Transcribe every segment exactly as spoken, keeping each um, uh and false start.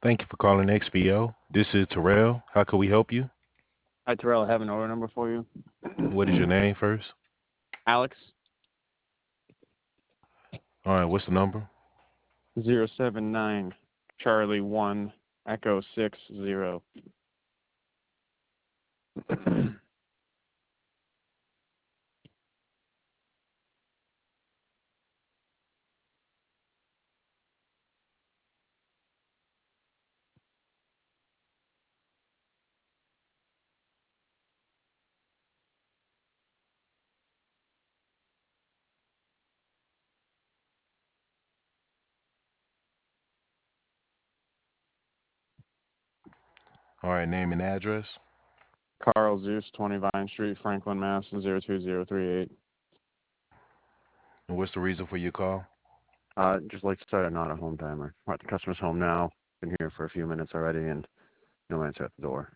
Thank you for calling X P O. This is Terrell. How can we help you? Hi, Terrell. I have an order number for you. What is your name first? Alex, All right, what's the number? zero seven nine Charlie one Echo six zero. All right, name and address. Carl Zeus, twenty Vine Street, Franklin, Mass. zero two zero three eight. And what's the reason for your call? Uh, just like to start a not a home timer. We're at the customer's home now. Been here for a few minutes already, and no answer at the door.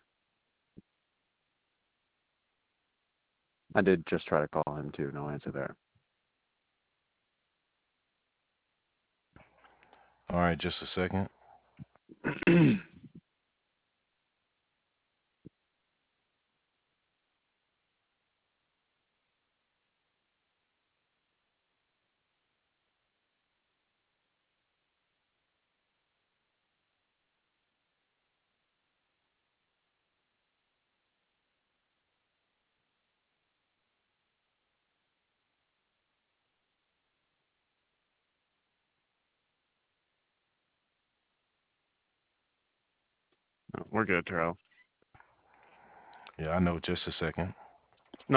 I did just try to call him too. No answer there. All right, just a second. No, we're good, Terrell. Yeah, I know, just a second.